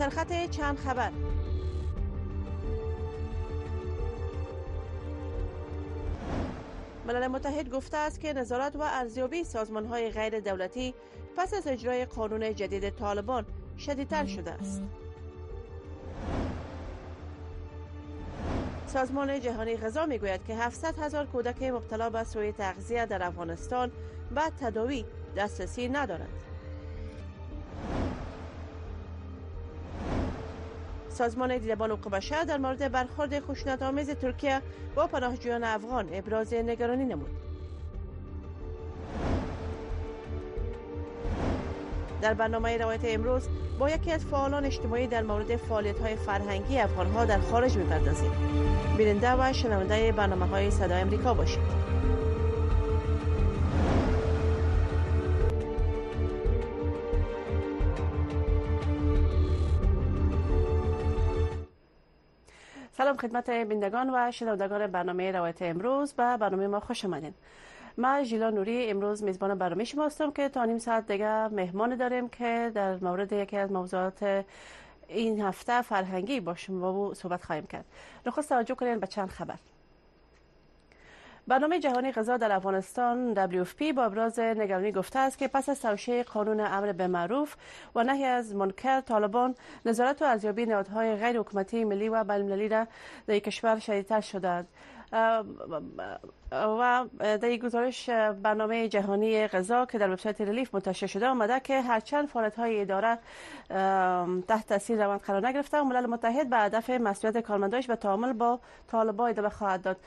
سرخط چند خبر. ملل متحد گفته است که نظارت و ارزیابی سازمان‌های غیر دولتی پس از اجرای قانون جدید طالبان شدیدتر شده است. سازمان جهانی غذا میگوید که 700,000 کودک مبتلا به سوء تغذیه در افغانستان به تداوی دسترسی ندارند. سازمان دیدبان حقوق بشر در مورد برخورد خشونت‌آمیز ترکیه با پناهجویان افغان ابراز نگرانی نمود. در برنامه روایت امروز با یکی از فعالان اجتماعی در مورد فعالیت‌های فرهنگی افغان‌ها در خارج می‌پردازیم. بیننده و شنونده برنامه‌های صدای آمریکا باشید. سلام خدمت بینندگان و شنوندگان برنامه روایت امروز. به برنامه ما خوش آمدید. من ژیلا نوری امروز میزبان برنامه شما هستم که تا نیم ساعت دیگه مهمان داریم که در مورد یکی از موضوعات این هفته فرهنگی با شما صحبت خواهیم کرد. نخست توجه کنید به چند خبر. برنامه جهانی غذا در افغانستان WFP با ابراز نگرانی گفته است که پس از توشیح قانون امر به معروف و نهی از منکر، طالبان نظارت و ارزیابی نهادهای غیر حکومتی ملی و بین‌المللی را در کشور شدیدتر شده است. و در گزارش برنامه جهانی غذا که در وبسایت ریلیف منتشر شده آمده که هرچند فعالیت‌های اداره تحت تاثیر روند قرار نگرفته، ملل متحد به هدف مسئولیت کارمندانش به تعامل با طالبان ادامه خواهد داد.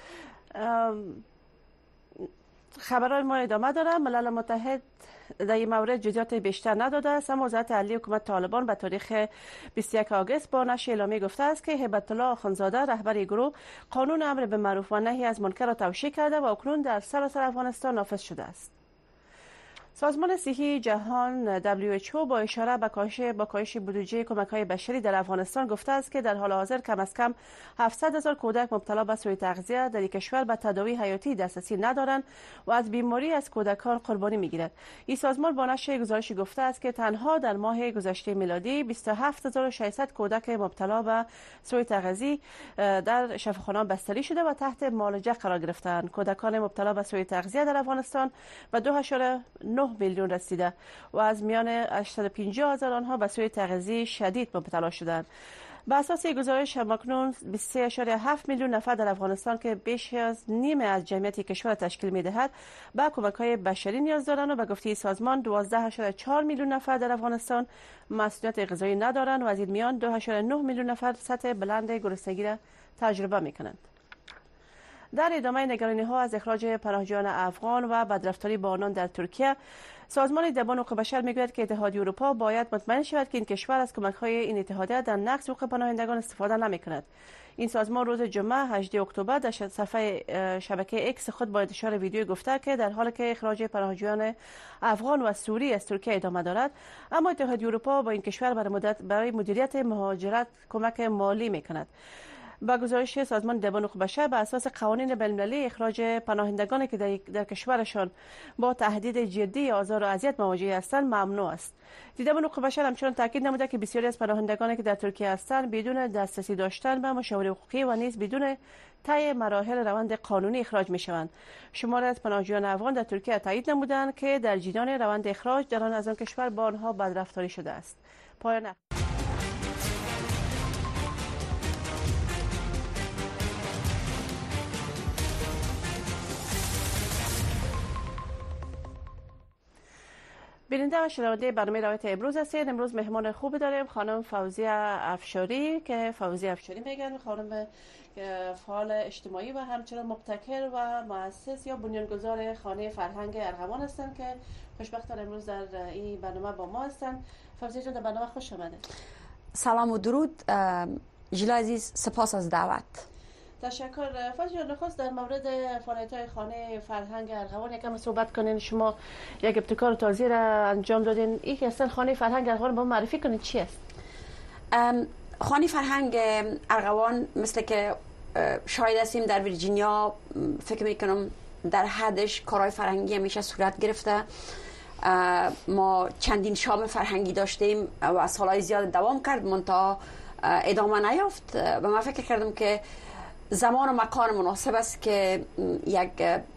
خبرهای ما ادامه داره. ملل متحد در این مورد جزئیات بیشتر نداده است، اما وزارت عالی حکومت طالبان به تاریخ 21 آگوست با نشر اعلامیه گفته است که هیبت الله آخوندزاده رهبر گروه قانون امر به معروف و نهی از منکر را توشیح کرده و اکنون در سراسر افغانستان نافذ شده است. سازمان صحی جهان WHO با اشاره به کاهش بودجه کمک‌های بشری در افغانستان گفته است که در حال حاضر کم از کم 700,000 کودک مبتلا به سوء تغذیه در کشور به تداوی حیاتی دسترسی ندارند و از بیماری از کودکان قربانی می‌گیرد. این سازمان با نشر گزارشی گفته است که تنها در ماه گذشته میلادی 27600 کودک مبتلا به سوء تغذیه در شفاخانه‌ها بستری شده و تحت معالجه قرار گرفتند. کودکان مبتلا به سوء تغذیه در افغانستان به 2.9 میلیون رسیده و از میان 850,000 آنها به سوء تغذیه شدید مبتلا شدند. به اساس گزارش همکنون 23.7 میلیون نفر در افغانستان که بیش از نیمه از جمعیت کشور تشکیل می‌دهد به کمک‌های بشری نیاز دارند و به گفته سازمان 12.4 میلیون نفر در افغانستان مسئولیت غذایی ندارند و از این میان 2.9 میلیون نفر سطح بلند گرسنگی را تجربه می‌کنند. در ادامه نگرانی‌ها از اخراج پناهجویان افغان و بدرفتاری با آنان در ترکیه، سازمان دیدبان حقوق بشر میگوید که اتحادیه اروپا باید مطمئن شود که این کشور از کمک‌های این اتحادیه در نقض حقوق پناهندگان استفاده نمی‌کند. این سازمان روز جمعه 18 اکتبر در صفحه شبکه ایکس خود با انتشار ویدیو گفته که در حالی که اخراج پناهجویان افغان و سوری از ترکیه ادامه دارد، اما اتحادیه اروپا با این کشور برای مدیریت مهاجرت کمک مالی می‌کند. با گزارش سازمان دیدبان حقوق بشر به اساس قوانین بین‌المللی اخراج پناهندگان که در کشورشان با تهدید جدی آزار و اذیت مواجه هستند ممنوع است. دیدبان حقوق بشر همچنین تاکید نموده که بسیاری از پناهندگان که در ترکیه هستند بدون دسترسی داشتن به مشاوره حقوقی و نیز بدون طی مراحل روند قانونی اخراج می‌شوند. شماری از پناهجویان افغان در ترکیه تایید نمودند که در جریان روند اخراج در از آن کشور با آنها بدرفتاری شده است. پایان بیننده و شنونده برنامه روایت امروز هستید. امروز مهمان خوبی داریم، خانم فوزیه افشاری که فوزیه افشاری میگن، خانم فعال اجتماعی و همچنین مبتکر و مؤسس یا بنیانگذار خانه فرهنگ ارغوان هستند که خوشبختانه امروز در این برنامه با ما هستند. فوزیه جان در برنامه خوش آمدید. سلام و درود ژیلا عزیز، سپاس از دعوت. تشکر. فوزیه جان، نخست در مورد فعالیت‌های خانه فرهنگ ارغوان یکم صحبت کنین. شما یک ابتکار تازه را انجام دادین. این که اصلا خانه فرهنگ ارغوان با معرفی کنین چی است؟ خانه فرهنگ ارغوان مثل که شاهد هستیم در ویرجینیا، فکر میکنم در حدش کارهای فرهنگی همیشه صورت گرفته. ما چندین شام فرهنگی داشتیم و سالهای زیاد دوام کرد منتها ادامه نیافت و من فکر کردم که زمان و مکان مناسب است که یک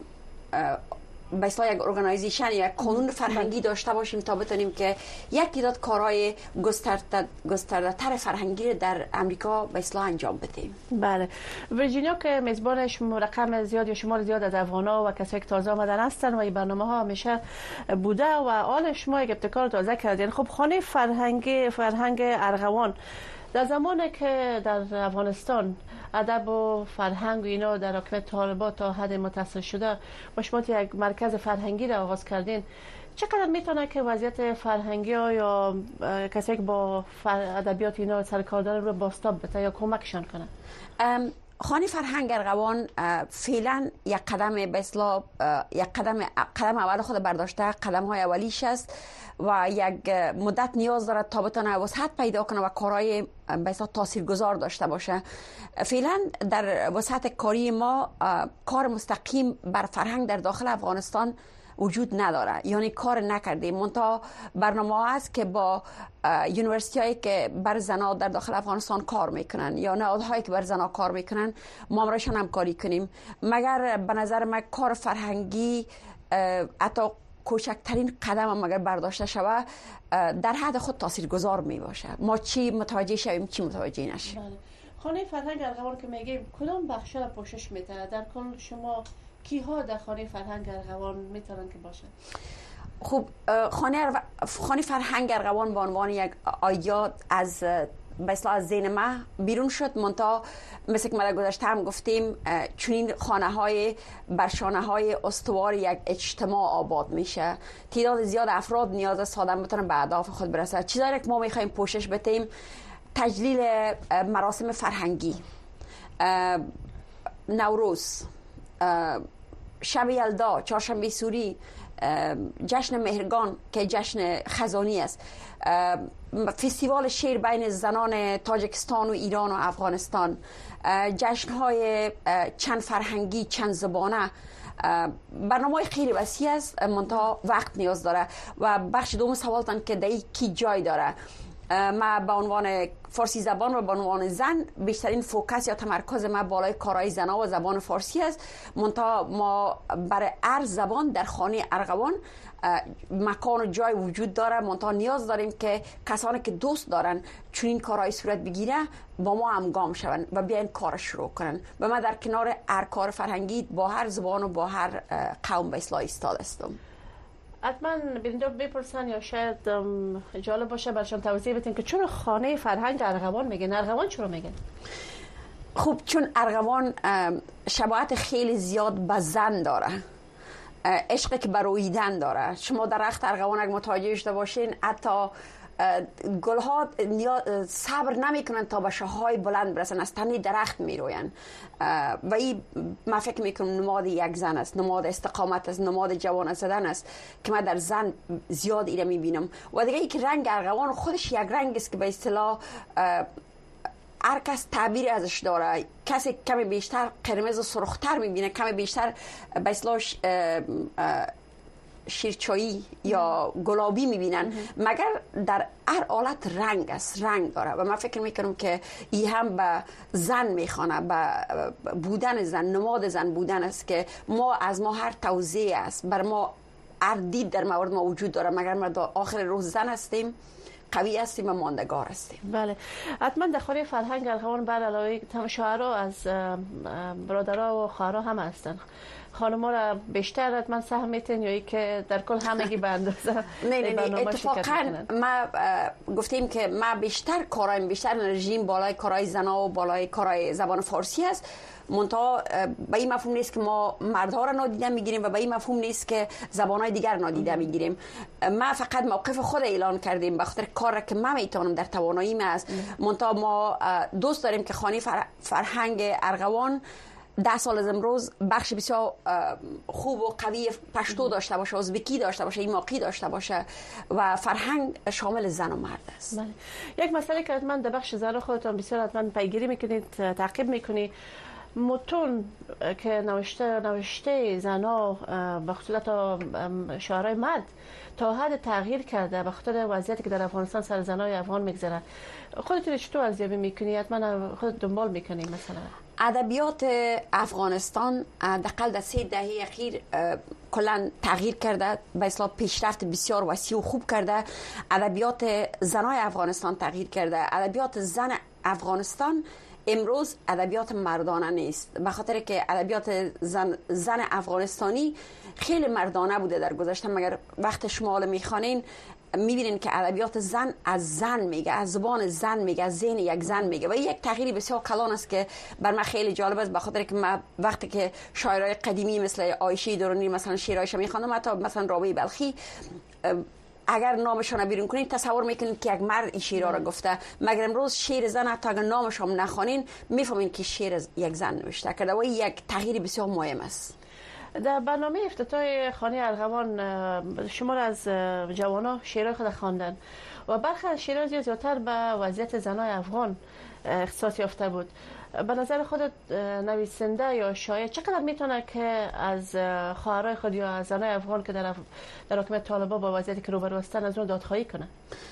به اصطلاح یک ارگانایزیشن یک قانون فرهنگی داشته باشیم تا بتونیم که یک تعداد کارهای گسترده‌تر فرهنگی در امریکا به اصطلاح انجام بدیم. بله. ویرجینیا که میزبانش رقم زیاد یا شمار زیاد از افغانا و کسایی که تازه آمدن هستن و این برنامه ها همیشه بوده و حال شما یک ابتکار تازه کردین. خب خانه فرهنگ ارغوان در زمانی که در افغانستان ادب و فرهنگ و اینا در حکومت طالبان تا حد متصل شده و شما یک مرکز فرهنگی را آغاز کردین، چقدر میتونه که وضعیت فرهنگی ها یا کسی که با ادبیات اینا سرکار دارن رو بازتاب بده یا کمکشان کنه؟ خانه فرهنگ ارغوان فعلا یک قدم به اصطلاح یک قدم اول خود برداشته، قدم های اولیش است و یک مدت نیاز داره تا بتونه وسعت پیدا کنه و کارهای به اصطلاح تاثیرگذار داشته باشه. فعلا در وسعت کاری ما کار مستقیم بر فرهنگ در داخل افغانستان وجود نداره، یعنی کار نکردیم. منتها برنامه هست که با یونیورسیتی هایی که بر زنا در داخل افغانستان کار میکنن یا نهادهایی که بر زنا کار میکنن ما امرشان همکاری کنیم. مگر به نظر من کار فرهنگی حتی کوچکترین قدم هم اگر برداشته شود در حد خود تاثیرگذار می باشه. ما چی متوجه شویم چی متوجه نشیم. خانه فرهنگ ارغوان که میگیم کدام بخشا را پوشش میده؟ در کل شما کیها در خانه فرهنگ ارغوان میتونن که باشن؟ خب خانه فرهنگ ارغوان به عنوان یک آیات از به اصطلاح از ذهن ما بیرون شد. منتها مثل که ما در گذشته هم گفتیم چنین خانه های بر شانه های استوار یک اجتماع آباد میشه. تعداد زیاد افراد نیاز است آدم بتونن به اهداف خود برسه. چیزایی که ما میخوایم پوشش بدیم تجلیل مراسم فرهنگی، نوروز، شب یلدا، چهارشنبه سوری، جشن مهرگان که جشن خزانی است، فستیوال شعر بین زنان تاجیکستان و ایران و افغانستان، جشن‌های چند فرهنگی چند زبانه، برنامه خیلی وسیع است منتها وقت نیاز داره. و بخش دوم سوالتان که در کی جای داره، ما به عنوان فارسی زبان و به عنوان زن بیشترین فوکس یا تمرکز ما بالای کارهای زنا و زبان فارسی است. منتها ما برای هر زبان در خانه ارغوان مکان و جای وجود داره. منتها نیاز داریم که کسانی که دوست دارن چنین کارهای صورت بگیره با ما همگام شون و بیاین کار شروع کنن. و ما در کنار هر کار فرهنگی با هر زبان و با هر قوم به اصلاح ایستاده هستم. حتما بیننده بپرسن یا شاید جالب باشه برشان توضیح بدین که چرا خانه فرهنگ ارغوان میگن؟ ارغوان چرا میگن؟ خب چون ارغوان شباهت خیلی زیاد به زن داره، عشقی که برویدن داره. شما در رخت ارغوان اگه متوجه شده باشین حتی گلها صبر نمیکنن تا به شاخه‌های بلند برسن، از تنی درخت میروین و این من فکر میکنم نماد یک زن است، نماد استقامت است، نماد جوان زدن است که من در زن زیاد ایره میبینم. و دیگه ای که رنگ ارغوان خودش یک رنگ است که به اصطلاح هر کس تعبیر ازش داره. کسی کمی بیشتر قرمز و سرختر میبینه، کمی بیشتر به اصطلاح شیرچایی یا گلابی میبینن. مگر در هر حالت رنگ است، رنگ داره و من فکر میکنم که این هم به زن میخوانه، به بودن زن، نماد زن بودن است که ما از ما هر توزیع است، بر ما هر دید در مورد ما وجود داره. مگر ما در آخر روز زن هستیم، قوی هستیم و ماندگار هستیم. بله. حتما در خانه فرهنگ ارغوان بر علاوه شوهرها از برادرها و خواهرها هم هستن. خانم‌ها را بیشتر حتما سهم میتین یا که در کل همگی به اندازه؟ نه اتفاقا ما گفتیم که ما بیشتر کارایم، بیشتر انرژیم بالای کارهای زنا و بالای کارهای زبان فارسی است. منتها به این مفهوم نیست که ما مردها را نادیده میگیریم و به این مفهوم نیست که زبانهای دیگر نادیده میگیریم. ما فقط موقف خود اعلان کردیم به خاطر کاری که من میتونم در تواناییم است. منتها ما دوست داریم که خانه فرهنگ ارغوان 10 سال از امروز بخش بسیار خوب و قوی پشتو داشته باشه، ازبکی داشته باشه، ایماقی داشته باشه و فرهنگ شامل زن و مرد است. یک مسئله که حتما در بخش زن خودتان بسیار حتما پیگیری میکنید، تعقیب میکنید، متون که نوشته زنا به خصوص شاعرای مرد تا حد تغییر کرده به خاطر وضعیتی که در افغانستان سر زنای افغان میگذره. خودت چطور ارزیابی میکنی؟ حتما خودت دنبال میکنی. مثلا ادبیات افغانستان دقیقاً در 3 دهه اخیر کلا تغییر کرده، به اصطلاح پیشرفت بسیار وسیع و خوب کرده. ادبیات زنای افغانستان تغییر کرده. ادبیات زن افغانستان امروز ادبیات مردانه نیست، به خاطر که ادبیات زن افغانستانی خیلی مردانه بوده در گذشته، مگر وقت شما حالا میخوانین میبینین که ادبیات زن از زن میگه، از زبان زن میگه، از ذهن یک زن میگه و یک تغییری بسیار کلان است که بر من خیلی جالب است، به خاطر که من وقتی که شاعرای قدیمی مثل عایشه درونی مثلا شعرهایش میخوانم، حتی مثلا رابعه بلخی، اگر نامشون بیرون کنین تصور میکنین که یک مرد این شعرها را گفته، مگر امروز شعر زن حتی اگر نامش هم نخوانین میفهمین که شعر یک زن نوشته کرده و یک تغییر بسیار مهم است. در برنامه افتتاح خانه ارغوان شمار از جوانان شعرهای خود خواندن و برخی از شعرها زیادتر به وضعیت زنای افغان اختصاص یافته بود. به نظر خودت نویسنده یا شاعر چقدر میتونه که از خواهرای خود یا از زنای افغان که در حکومت طالبان با وضعیتی که روبرو هستن از اون دادخواهی کنه؟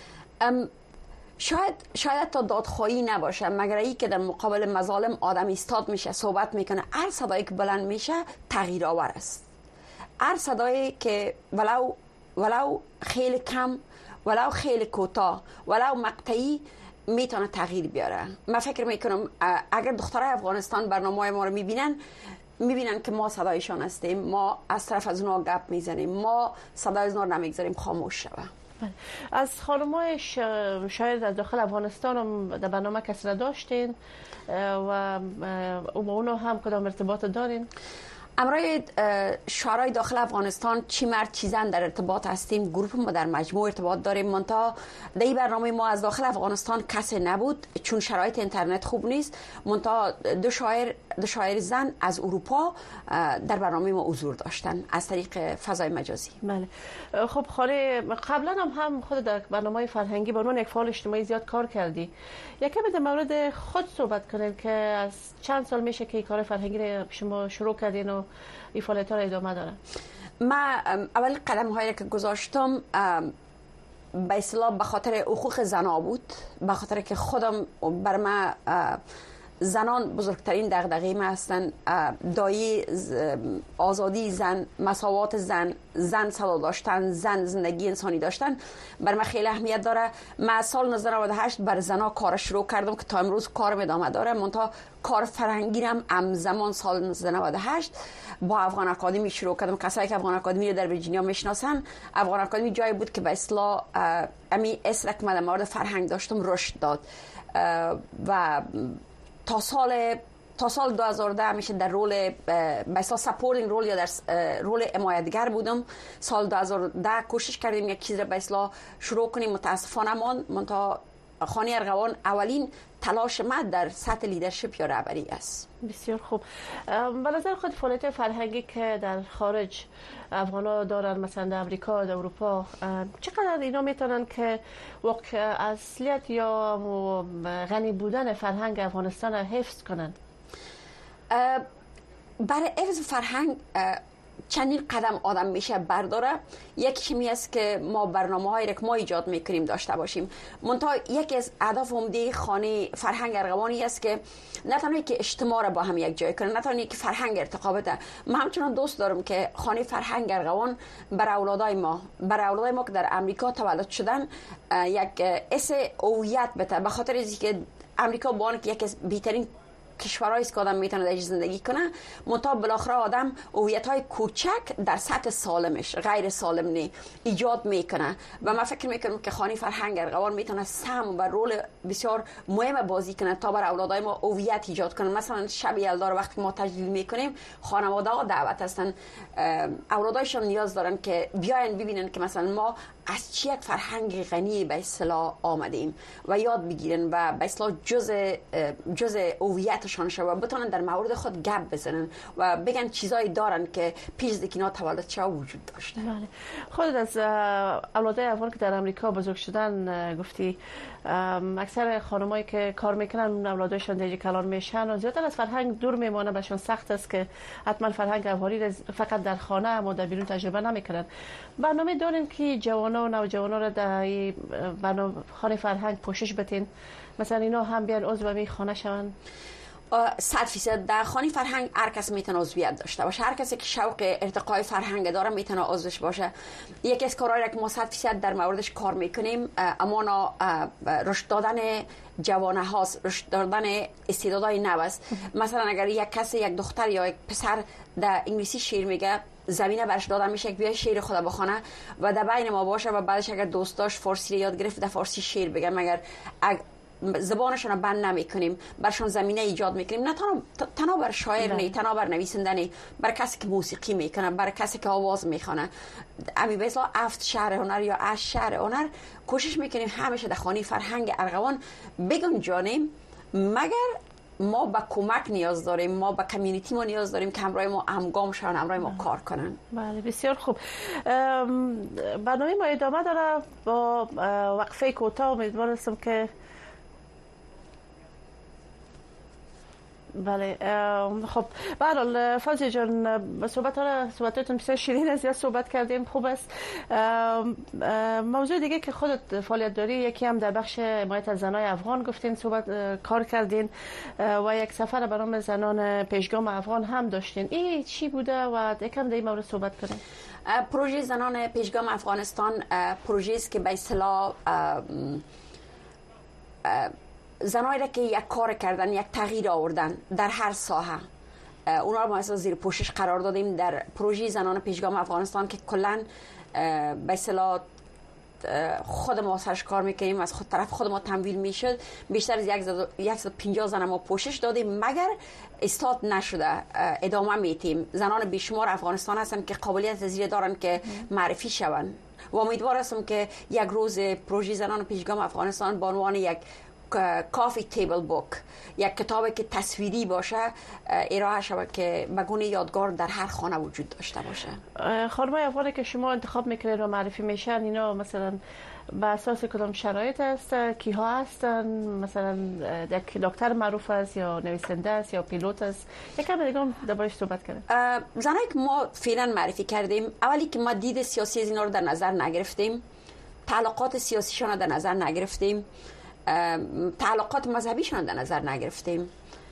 شاید تا دادخواهی نباشه، مگر ای که در مقابل مظالم آدم ایستاد میشه، صحبت میکنه، هر صدایی که بلند میشه تغییر آور است. هر صدایی که ولو خیلی کم، ولو خیلی کوتاه، ولو مقطعی میتونه تغییر بیاره. من فکر میکنم اگر دخترای افغانستان برنامه ما رو میبینن که ما صدایشان هستیم، ما از طرف از اونها گپ میزنیم، ما صدای از اونها نمیگذاریم خاموش شوه. از خانم‌های شاید از داخل افغانستان هم در برنامه کسی را داشتین و با اونا هم کدام ارتباط دارین؟ امروز شاعرای داخل افغانستان چی مرد چی زن در ارتباط هستیم. گروه ما در مجموع ارتباط داریم. منتها در این برنامه ما از داخل افغانستان کسی نبود چون شرایط اینترنت خوب نیست. منتها دو شاعر زن از اروپا در برنامه ما حضور داشتن از طریق فضای مجازی. بله. خب خاله قبلا هم خود در برنامه فرهنگی با عنوان یک فعال اجتماعی زیاد کار کردی. یکم در مورد خود صحبت کنین که از چند سال میشه که کار فرهنگی رو شما شروع کردین و این فعالیت ها ادامه داره؟ من اول قدم هایی که گذاشتم به اصطلاح به خاطر حقوق زنا بود، به خاطر که خودم بر من زنان بزرگترین دغدغه ما هستن. دایی آزادی زن، مساوات زن صدا داشتن، زن زندگی انسانی داشتن بر من خیلی اهمیت داره. من سال 1998 بر زنا کار شروع کردم که تا امروز کارم ادامه داره. منتها کار فرهنگی هم همزمان سال 1998 با افغان اکادمی شروع کردم. کسایی که افغان اکادمی رو در ویرجینیا میشناسن، افغان اکادمی جایی بود که به اصطلاح امی اصل که من در مورد فرهنگ داشتم رشد داد و تا سال 2010 همیشه در رول به اصطلاح سپورتینگ رول یا در رول حمایتگر بودم. سال 2010 کوشش کردیم یک چیز را به اصطلاح شروع کنیم، متاسفانه منتها خانه ارغوان اولین تلاش ما در سطح لیدرشپ یا رهبری است. بسیار خوب. به نظر خود فعالیت فرهنگی که در خارج افغانا دارن، مثلا در امریکا، در اروپا، چقدر اینا میتونن که اصلیت یا غنی بودن فرهنگ افغانستان را حفظ کنن؟ برای حفظ فرهنگ چندین قدم آدم میشه برداره. یکی می است که ما برنامه‌هایی که ما ایجاد میکنیم داشته باشیم. منتها یکی از اهداف عمده خانه فرهنگ ارغوانی است که نه تنها که اجتماع را با هم یک جای کنه، نه تنها که فرهنگ ارتقا بده. من همچنان دوست دارم که خانه فرهنگ ارغوان بر اولادای ما که در امریکا تولد شدن یک حس هویت بده، به خاطر اینکه امریکا با آنکه یکی از بهترین کشورهایی است که آدم میتونه درش زندگی کنه، منتها بالاخره آدم هویت‌های کوچک در سطح سالمش غیر سالم نه ایجاد میکنه و من فکر میکنم که خانه فرهنگ ارغوان میتونه سهم و رول بسیار مهم بازی کنه تا بر اولادای ما هویت ایجاد کنه. مثلا شب یلدا رو وقتی ما تجلیل میکنیم، خانواده ها دعوت هستن، اولادایشون نیاز دارن که بیاین ببینن که مثلا ما از چی یک فرهنگ غنی به اصطلاح آمدیم و یاد بگیرن و به اصطلاح جز هویتشان شود و بتونن در مورد خود گپ بزنن و بگن چیزایی دارن که پیش از اینکه تولد شد وجود داشته. بله. خودت از اولادای افغان که در امریکا بزرگ شدن گفتی اکثر خانمایی که کار میکنن اولادایشان دیگه کلان میشن و زیادتر از فرهنگ دور میمونه، بهشون سخت است که حتما فرهنگ افغانی فقط در خانه اما در بیرون تجربه نمیکنن. برنامه دارین که جوانا و نوجوانا را در برنامه خانه فرهنگ پوشش بدین، مثلا اینا هم بیان عضو می خانه شون؟ 100% در خانه فرهنگ هر کس میتونه عضویت داشته باشه، هر کسی که شوق ارتقای فرهنگ داره میتونه عضوش باشه. یکی از کارهایی که ما 100% در موردش کار میکنیم امانا رشد دادن جوانه هاست، رشد دادن استعدادهای نو است. مثلا اگر یک کسی، یک دختر یا یک پسر در انگلیسی شعر میگه، زمینه برش داده میشه که بیا شعر خدا بخونه و در بین ما باشه و بعدش اگر دوستاش فارسی یاد گرفت در فارسی شعر بگن، مگر زبانشون رو بند نمی کنیم، برشون زمینه ایجاد میکنیم، نه تنها بر شاعر نه، تنها بر نویسنده نه، بر کسی که موسیقی میکنه، بر کسی که آواز میخونه. امی به اصطلاح 7 شهر هنر یا 8 شهر هنر کوشش میکنیم همیشه در خانه فرهنگ ارغوان بگنجانیم، مگر ما به کمک نیاز داریم، ما به کمیونیتی ما نیاز داریم که همراه ما همگام شون، همراه ما کار کنن. بله بسیار خوب. برنامه ما ادامه داره با وقفه کوتاه. امیدوارم که بله خب به هر حال فاضل جان صحبتاتون بسیار شیرین است، زیاد صحبت کردیم، خوب است. موضوع دیگه که خودت فعالیت داری، یکی هم در بخش حمایت از زنای افغان گفتین کار کردین و یک سفر به نام زنان پیشگام افغان هم داشتین. این چی بوده و یکم در این مورد صحبت کنین؟ پروژه زنان پیشگام افغانستان پروژه است که به اصطلاح زنایی را که یک کار کردن، یک تغییر آوردن در هر ساحه، اونا رو ما اصلا زیر پوشش قرار دادیم در پروژه زنان پیشگام افغانستان که کلن به اصطلاح خود ما سرش کار میکنیم، از خود طرف خود ما تمویل میشد. بیشتر از 150 زن ما پوشش دادیم، مگر استاد نشده ادامه میتیم. زنان بیشمار افغانستان هستن که قابلیت زیر دارن که معرفی شون و امیدوار هستم که یک روز پروژه زنان پیشگام افغانستان به عنوان یک کافی تیبل بوک، یک کتابی که تصویری باشه ارائه شود که بگونه یادگار در هر خانه وجود داشته باشه. خانمای افغانی که شما انتخاب میکنید و معرفی میشن، اینا مثلا به اساس کدام شرایط است؟ کیها هستن؟ مثلا یک دکتر معروف است یا نویسنده است یا پیلوت است؟ یکم دیگه دربارش صحبت کنیم. زنایی که ما فعلا معرفی کردیم، اولی که ما دید سیاسی از اینا رو در نظر نگرفتیم، تعلقات سیاسیشون رو در نظر نگرفتیم، تعلقات مذهبیشون در نظر نگرفتیم.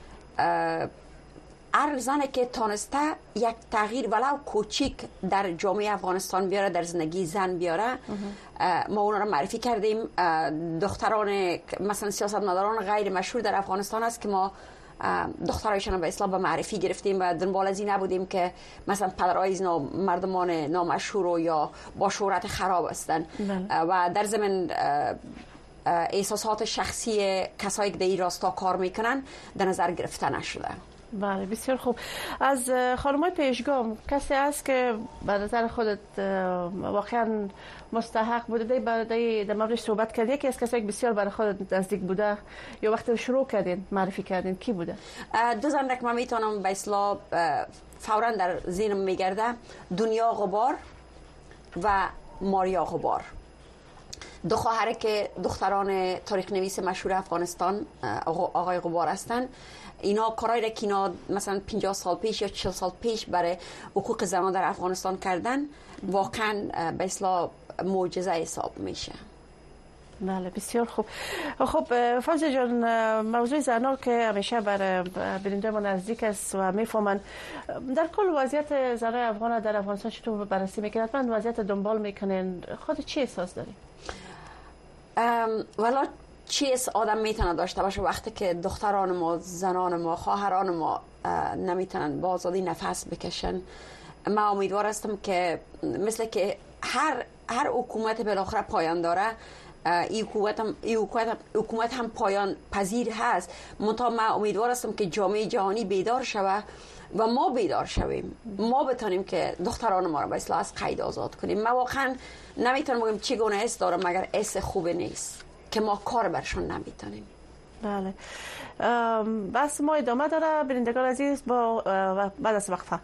هر زنی که تانسته یک تغییر ولو کوچیک در جامعه افغانستان بیاره، در زندگی زن بیاره، ما اونا رو معرفی کردیم. دختران مثلا سیاستمداران غیر مشهور در افغانستان است که ما دخترایشان به اصطلاح به معرفی گرفتیم و دنبال از این نبودیم که مثلا پدرای مردمان نامشهور یا با شهرت خراب هستند و در ضمن احساسات شخصی کسایی که در این راستا کار میکنن در نظر گرفته نشده. بله بسیار خوب. از خانمای پیشگام کسی هست که به نظر خودت واقعا مستحق بوده در موردش صحبت کردی؟ یکی از کسایی که بسیار برای خودت نزدیک بوده یا وقتی شروع کردین معرفی کردین کی بوده؟ دو زن که من میتونم به اصطلاح فوراً در ذهنم میگرده، دنیا غبار و ماریا غبار، دو خواهر که دختران تاریخ نویس مشهور افغانستان آقای غبار هستند. اینا کارایی را که اینا مثلا 50 سال پیش یا 40 سال پیش برای حقوق زنان در افغانستان کردن، واقعا به اصطلاح معجزه حساب میشه. بله بسیار خوب. خب فاضل جان، موضوع زنان که همیشه برای بیننده ما نزدیک است و میفهمن در کل وضعیت زنان افغان در افغانستان چطور بررسی میکنن؟ حتما وضعیت دنبال میکنین، خود چی احساس داری؟ والا چیز آدم میتونه داشته باشه وقتی که دختران ما، زنان ما، خواهران ما نمیتونن با آزادی نفس بکشن. ما امیدوار هستم که مثل که هر حکومت بالاخره پایان داره، این حکومت هم پایان پذیر هست. منتها من امیدوار هستم که جامعه جهانی بیدار شوه و ما بیدار شویم، ما بتونیم که دختران ما را به اصطلاح از قید آزاد کنیم. من واقعا نمیتونم بگم چگونه حس دارم مگر حس خوب نیست که ما کار برشون نمیتونیم. بله، بس ما ادامه داره بینندگان عزیز با بعد از وقفه.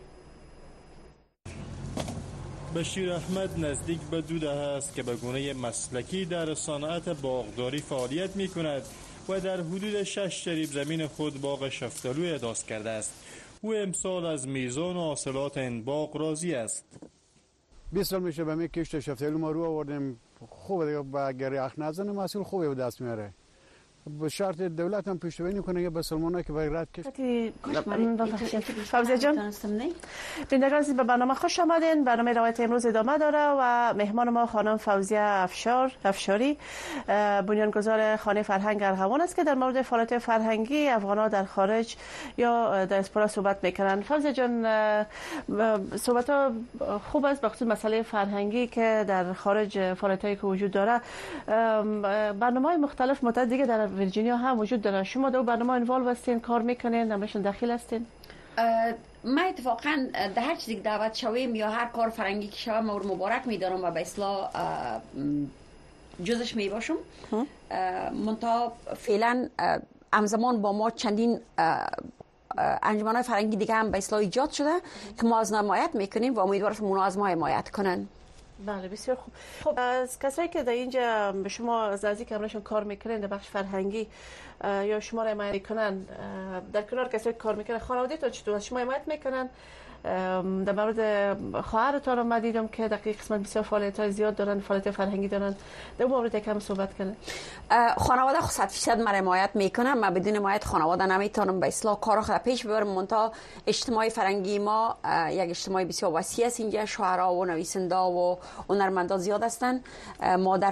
بشیر احمد نزدیک به 2 دهه است که به گونه مسلکی در صنعت باغداری فعالیت می کند و در حدود 6 جریب زمین خود باغ شفتالو احداث کرده است. او امسال از میزان و حاصلات این باغ راضی است. 20 سال میشه به می کشت شفتالو ما رو آوردیم، خوبه دیگه، با اگر یخ نزنه محصول خوبی به دست میاره. به شرط دولت هم پشتیبانی کنه که به سلمانایی که باید رد کشه. فوزیه جان، بینندگان به برنامه خوش آمدین. برنامه روایت امروز ادامه داره و مهمان ما خانم فوزیه افشاری بنیانگذار خانه فرهنگ ارغوان است که در مورد فعالیت فرهنگی افغان‌ها در خارج یا دیاسپورا صحبت میکنن. فوزیه جان، صحبت خوب است بخصوص مسئله فرهنگی که در خارج فعالیتایی که وجود داره. برنامه‌های مختلف متعدد در ویرجینیا هم وجود داره. شما در برنامه انوالو هستین، کار میکنین، نمیشون داخل هستین؟ ما اتفاقا در هر چیزی دعوت شویم یا هر کار فرنگی که شوم ما رو مبارک میدارم و به اصلاح جزش میباشم. منتها فعلا همزمان با ما چندین انجمن‌های فرهنگی دیگه هم به اصلاح ایجاد شده که ما از حمایت میکنیم و امیدوارم اونا از ما حمایت کنن. بله، بسیار خوب. خب از کسایی که در اینجا به شما از نزدیک همراهشون کار میکنن در بخش فرهنگی یا شما را حمایت میکنن، در کنار کسایی که کار میکنن، خانواده تا چطور از شما حمایت میکنن؟ در مورد خواهرتان رو من دیدم که در قسمت بسیار فعالیت‌های زیاد دارن، فعالیت فرهنگی دارن. در اون مورد کم صحبت کنه. خانواده خود 100% من حمایت میکنم. من بدون حمایت خانواده نمیتونم به اصلاح کار خود پیش ببرم. منتها اجتماع فرهنگی ما یک اجتماع بسیار وسیع است. اینجا شاعرها و نویسنده و هنرمندا زیاد هستن. ما در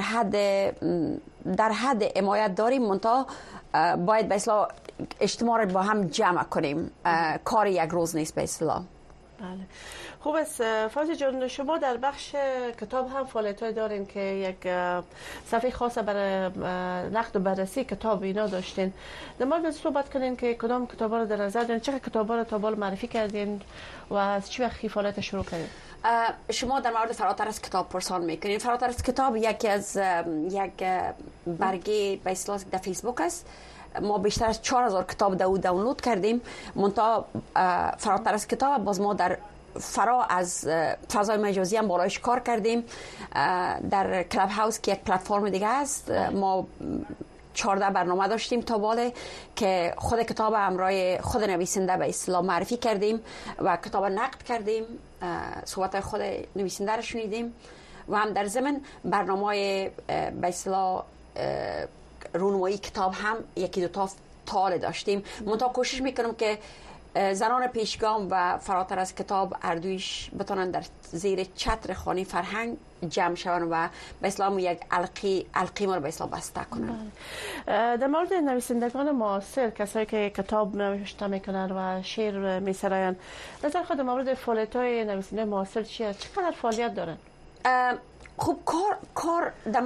حد حمایت داریم، منتها باید به اصلاح اجتماع رو با هم جمع کنیم. کار یک روز نیست به اصلاح. بله، خوب است. فوزی جان، شما در بخش کتاب هم فعالیت‌های دارین که یک صفحه خاصه برای نقد و بررسی کتاب اینا داشتین. در مورد صحبت کنین که کدام کتابا رو در نظر دارین، چه کتابا رو تا بالا معرفی کردین و از چه وقت فعالیت شروع کردین؟ شما در مورد فراتر از کتاب پرسان میکنین. فراتر از کتاب یکی از یک برگه به اصطلاح در فیسبوک است. ما بیشتر از 4000 کتاب دانلود کردیم. منتها فراتر از کتاب باز ما در از فضای مجازی هم بالایش کار کردیم. در کلاب هاوس که یک پلتفرم دیگه است، ما 14 برنامه داشتیم تا بالا که خود کتاب همراه خود نویسنده به اصطلاح معرفی کردیم و کتاب نقد کردیم، صحبت خود نویسنده رو شنیدیم و هم در ضمن برنامه به اصطلاح رونمایی کتاب هم یکی دو تا تال داشتیم. منتها کوشش میکنم که زنان پیشگام و فراتر از کتاب اردویش بتونن در زیر چتر خانه فرهنگ جمع شون و به اسلام یک علقی ما رو به اسلام بسته کنن. در مورد نویسندگان معاصر، کسایی که کتاب نوشته میکنن و شعر میسراین، نظر خود در مورد فعالیت‌های نویسنده معاصر چیه؟ چقدر فعالیت دارن؟ خب کار در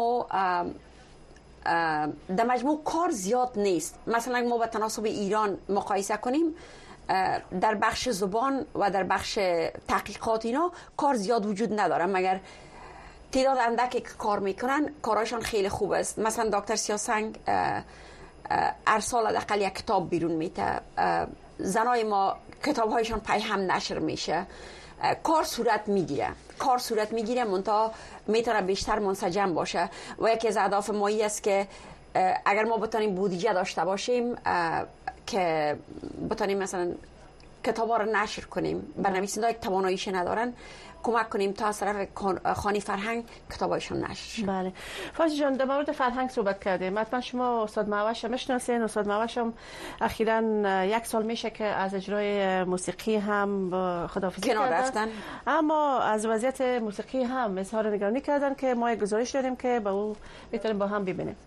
مجموع کار زیاد نیست. مثلا ما با تناسب ایران مقایسه کنیم، در بخش زبان و در بخش تحقیقات اینا کار زیاد وجود نداره، مگر تعداد اندکی که کار میکنن کارهایشان خیلی خوب است. مثلا دکتر سیاسنگ هر سال حداقل یک کتاب بیرون میده. زنای ما کتابهایشان پای هم نشر میشه. کار صورت میگیره منتها میتونه بیشتر منسجم باشه و یکی از اهداف مایی است که اگر ما بتونیم بودجه داشته باشیم که بتونیم مثلا کتابا رو نشر کنیم، بر نویسنده‌ای که تواناییش ندارن کمک کنیم تا از طرف خانه فرهنگ کتابایشان نشر. بله. فاضل جان، در مورد فرهنگ صحبت کردیم. حتما شما استاد معوش میشناسین. استاد معوش هم اخیراً 1 سال میشه که از اجرای موسیقی هم خداحافظی کردن، اما از وضعیت موسیقی هم اظهار نگرانی کردن که ما یک گزارش داریم که با او میتونیم با هم ببینیم.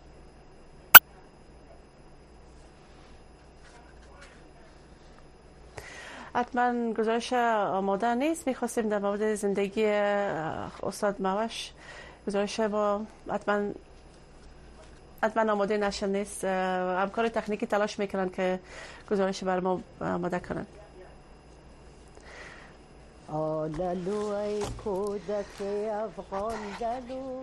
حتما گزارش آماده نیست. میخواستیم در مورد زندگی استاد معوش گزارش با حتما حتما آماده نشن نیست. همکار تکنیکی تلاش میکنن که گزارش بر ما آماده کنن. آلالو ای کودک افغان دلو.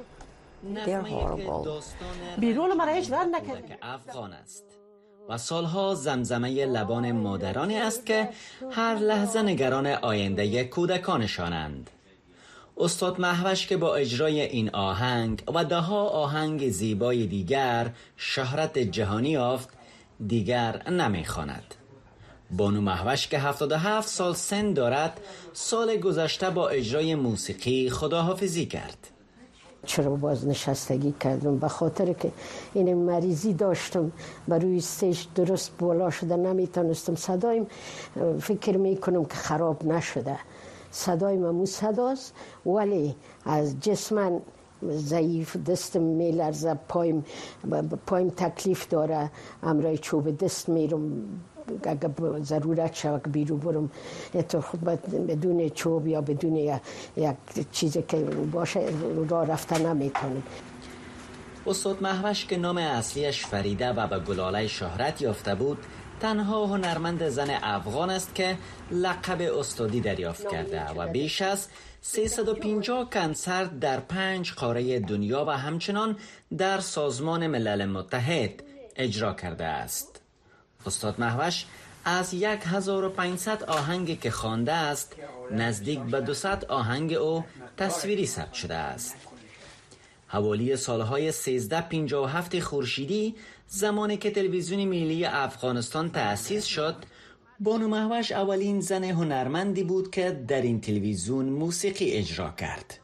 بیرون مرا هیچ رد نکرد. افغان است و سالها زمزمه لبان مادرانی است که هر لحظه نگران آینده کودکانشانند. استاد مهوش که با اجرای این آهنگ و دهها آهنگ زیبای دیگر شهرت جهانی یافت، دیگر نمیخواند. بانو مهوش که 77 سال سن دارد، سال گذشته با اجرای موسیقی خداحافظی کرد. چرا بازنشستگی کردم؟ به خاطر که این مریضی داشتم، بر روی استیج درست بالا شده نمیتونستم. صدایم فکر میکنم که خراب نشده، صدایم همون صداست، ولی از جسمم ضعیف، دستم میلرزه، پایم تکلیف داره، امرای چوب دست میرم، اگر ضرورت شود که بیرون برم بدون چوب یا بدون یک چیزی که باشه راه رفتن نمیتونم. استاد مهوش که نام اصلیش فریده و به گلاله شهرت یافته بود، تنها هنرمند زن افغان است که لقب استادی دریافت کرده و بیش از 350 کنسرت در 5 قاره دنیا و همچنان در سازمان ملل متحد اجرا کرده است. استاد مهوش از 1500 آهنگ که خوانده است، نزدیک به 200 آهنگ او تصویری ثبت شده است. حوالی سالهای 1357 خورشیدی، زمانی که تلویزیون ملی افغانستان تأسیس شد، بانو مهوش اولین زن هنرمندی بود که در این تلویزیون موسیقی اجرا کرد.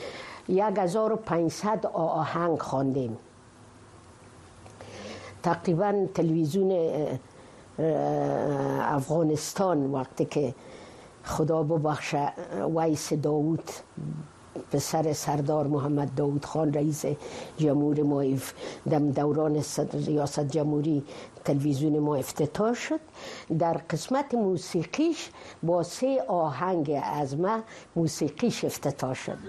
1500 آهنگ خواندیم. تقریبا تلویزیون افغانستان وقتی که خدا ببخشه ویس داوود پسر سردار محمد داوود خان رئیس جمهور ما در دوران ریاست جمهوری تلویزیون ما افتتاح شد، در قسمت موسیقیش با 3 آهنگ از ما موسیقیش افتتاح شد.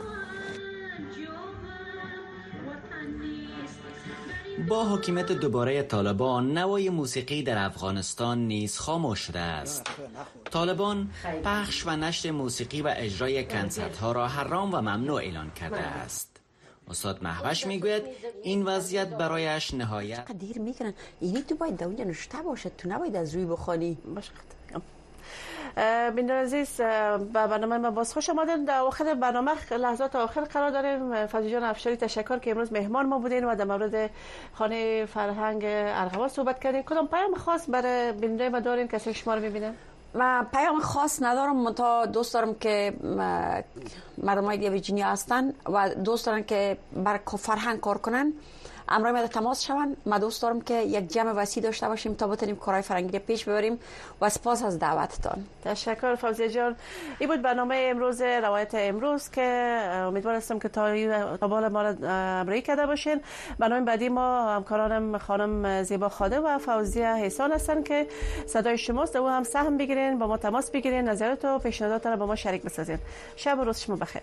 با حکومت دوباره طالبان، نوای موسیقی در افغانستان نیز خاموش شده است. طالبان پخش و نشر موسیقی و اجرای کنسرت‌ها را حرام و ممنوع اعلان کرده است. استاد مهوش میگوید این وضعیت برایش نهایت دیر میکنن. اینی تو باید اونجا نشته باشد، تو نباید از روی بخوانی. بیننده عزیز، به برنامه ما باز خوش آمدین. در آخر برنامه لحظات آخر قرار داریم. فضل جان افشاری تشکر که امروز مهمان ما بودین و در مورد خانه فرهنگ ارغوان صحبت کردیم. کدام پیام خاص برای بیننده ما دارین کسی شما رو میبینن؟ من پیام خاص ندارم، منتها دوست دارم که مردمای دیگه ویرجینیا هستن و دوست دارن که برای فرهنگ کار کنن، امروز ما تماس شوند. ما دوست دارم که یک جمع وسیع داشته باشیم تا بتونیم کارهای فرهنگی رو پیش ببریم و سپاس از دعوتتان. تشکر فوزیه جان. این بود برنامه امروز روایت امروز که امیدوار هستم که تا بالا ما را همراهی کرده باشین. برنامه بعدی ما همکارانم خانم زیبا خاده و فوزیه حسان هستن که صدای شماست. او هم سهم بگیرین، با ما تماس بگیرین، نظرات و پیشنهاداتتون رو با ما شریک بسازین. شب و روز شما بخیر.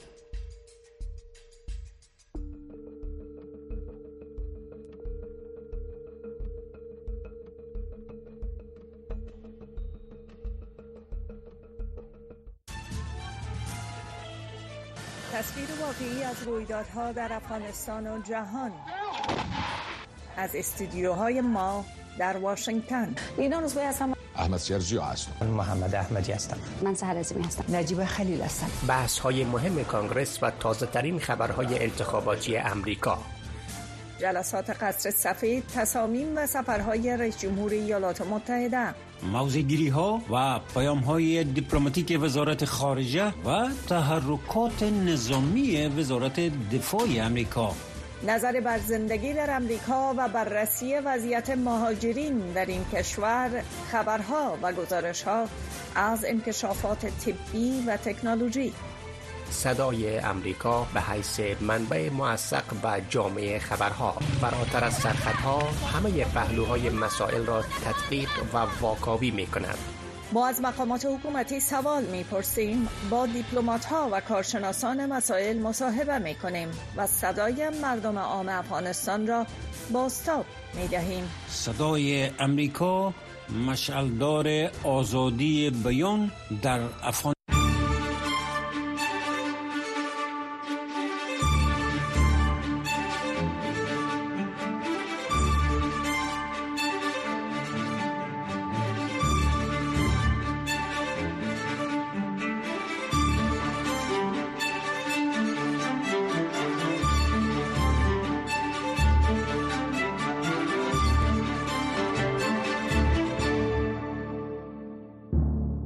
تصویر واقعی از رویدادها در افغانستان و جهان از استودیوهای ما در واشنگتن. اینا روزبه هستم. احمد سیرجی هستم. محمد احمدی هستم. من سحر عظیمی هستم. نجیب خلیل هستم. بحث های مهم کانگرس و تازه ترین خبرهای انتخاباتی امریکا. جلسات قصر سفید، تصامیم و سفرهای رئیس جمهور ایالات متحده. موضع‌گیری ها و پیام های دیپلماتیک وزارت خارجه و تحرکات نظامی وزارت دفاع امریکا. نظر بر زندگی در امریکا و بررسی وضعیت مهاجرین در این کشور، خبرها و گزارش‌ها از انکشافات طبی و تکنولوژی. صدای امریکا به حیث منبع موثق و جامع خبرها، فراتر از سرخطها همه پهلوهای مسائل را تدقیق و واکاوی می کند. ما از مقامات حکومتی سوال می‌پرسیم، با دیپلمات‌ها و کارشناسان مسائل مصاحبه می‌کنیم و صدای مردم عام افغانستان را بازتاب می‌دهیم. صدای امریکا مشعلدار آزادی بیان در افغانستان.